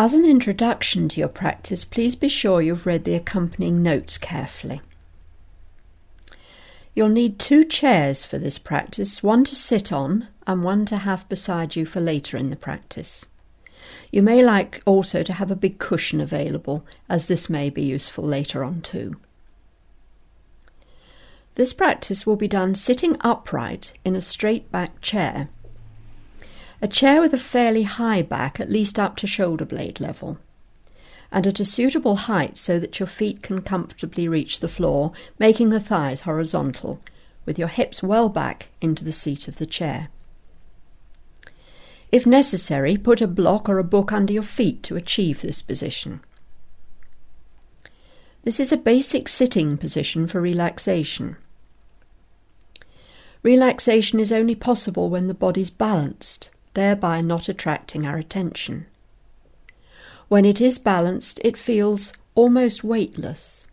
As an introduction to your practice, please be sure you've read the accompanying notes carefully. You'll need 2 chairs for this practice, one to sit on and one to have beside you for later in the practice. You may like also to have a big cushion available, as this may be useful later on too. This practice will be done sitting upright in a straight back chair. A chair with a fairly high back, at least up to shoulder blade level, and at a suitable height so that your feet can comfortably reach the floor, making the thighs horizontal, with your hips well back into the seat of the chair. If necessary, put a block or a book under your feet to achieve this position. This is a basic sitting position for relaxation. Relaxation is only possible when the body's balanced, thereby not attracting our attention. When it is balanced, it feels almost weightless.